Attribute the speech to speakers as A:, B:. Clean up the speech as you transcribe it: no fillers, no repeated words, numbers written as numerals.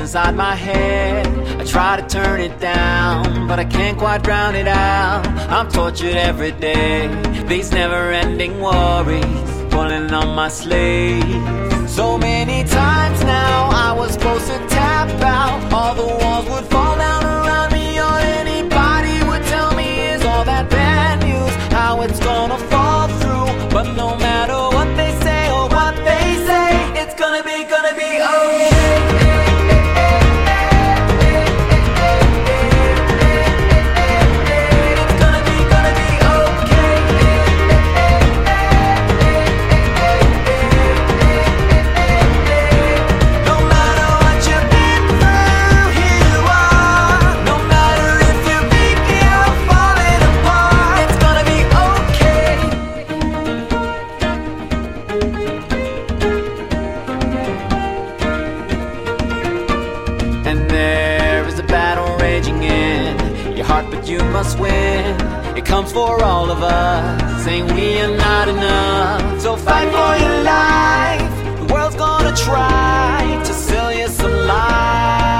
A: inside my head. I try to turn it down, but I can't quite drown it out. I'm tortured every day, these never-ending worries pulling on my sleeve. So many times now I was supposed to tap out, all the walls would fall down around me. Or anybody would tell me, is all that bad news, how it's gonna fall through. But no matter what they say or what they say, it's gonna be okay. But you must win. It comes for all of us, saying we are not enough. So fight for your life. The world's gonna try to sell you some lies.